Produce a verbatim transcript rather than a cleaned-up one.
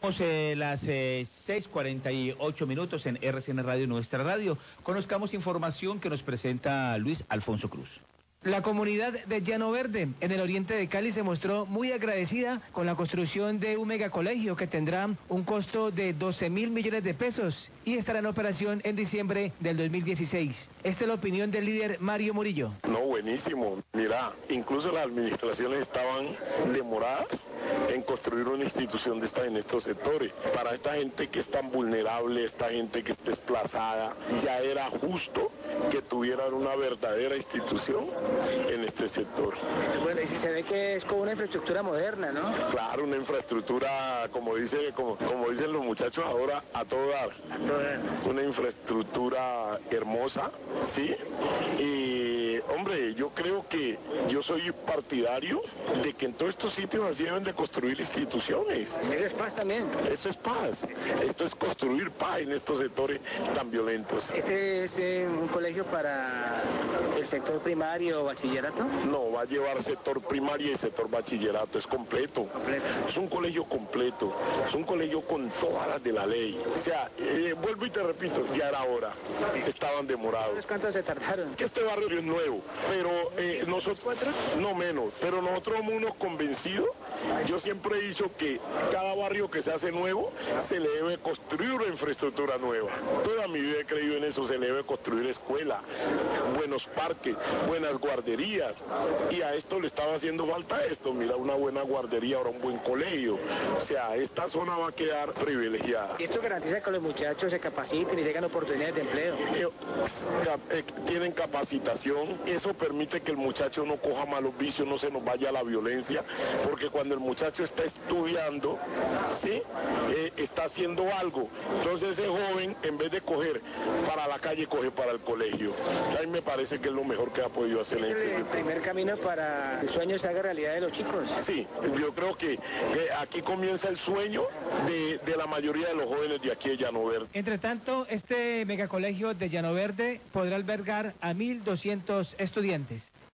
Eh, las eh, seis cuarenta y ocho minutos en R C N Radio, nuestra radio. Conozcamos información que nos presenta Luis Alfonso Cruz. La comunidad de Llano Verde, en el oriente de Cali, se mostró muy agradecida con la construcción de un megacolegio que tendrá un costo de doce mil millones de pesos y estará en operación en diciembre del dos mil dieciséis. Esta es la opinión del líder Mario Murillo. No, buenísimo. Mira, incluso las administraciones estaban demoradas en construir una institución de esta en estos sectores. Para esta gente que es tan vulnerable, esta gente que es desplazada, ya era justo que tuvieran una verdadera institución en este sector. Bueno, y si se ve que es como una infraestructura moderna, ¿no? Claro, una infraestructura, como dice, como, como dicen los muchachos ahora, a todo dar. A todo dar. Una infraestructura hermosa, ¿sí? Y, hombre, yo creo que yo soy partidario de que en todos estos sitios así deben de construir instituciones. Eso es paz también. Eso es paz. Esto es construir paz en estos sectores tan violentos. ¿Este es eh, un colegio para el sector primario o bachillerato? No, va a llevar sector primario y sector bachillerato, es completo. Completo. Es un colegio completo, es un colegio con todas las de la ley. O sea, eh, vuelvo y te repito, ya era hora, estaban demorados. ¿Cuánto se tardaron? Que este barrio es nuevo, pero eh, nosotros, no menos, pero nosotros somos unos convencidos. Yo siempre he dicho que cada barrio que se hace nuevo, se le debe construir una infraestructura nueva. Toda mi vida he creído en eso, se le debe construir escuela, buenos parques, buenas guarderías, y a esto le estaba haciendo falta esto, mira, una buena guardería, ahora un buen colegio, o sea, esta zona va a quedar privilegiada. ¿Y esto garantiza que los muchachos se capaciten y tengan oportunidades de empleo? Eh, eh, tienen capacitación, eso permite que el muchacho no coja malos vicios, no se nos vaya a la violencia, porque cuando el muchacho está estudiando, ¿sí? Eh, está haciendo algo, entonces ese joven, en vez de coger para la calle, coge para el colegio. A mí me parece que es lo mejor que ha podido hacer. ¿Es el, este el primer camino para que el sueño se haga realidad de los chicos? Sí, yo creo que, que aquí comienza el sueño de, de la mayoría de los jóvenes de aquí de Llano Verde. Entre tanto, este megacolegio de Llano Verde podrá albergar a mil doscientos estudiantes.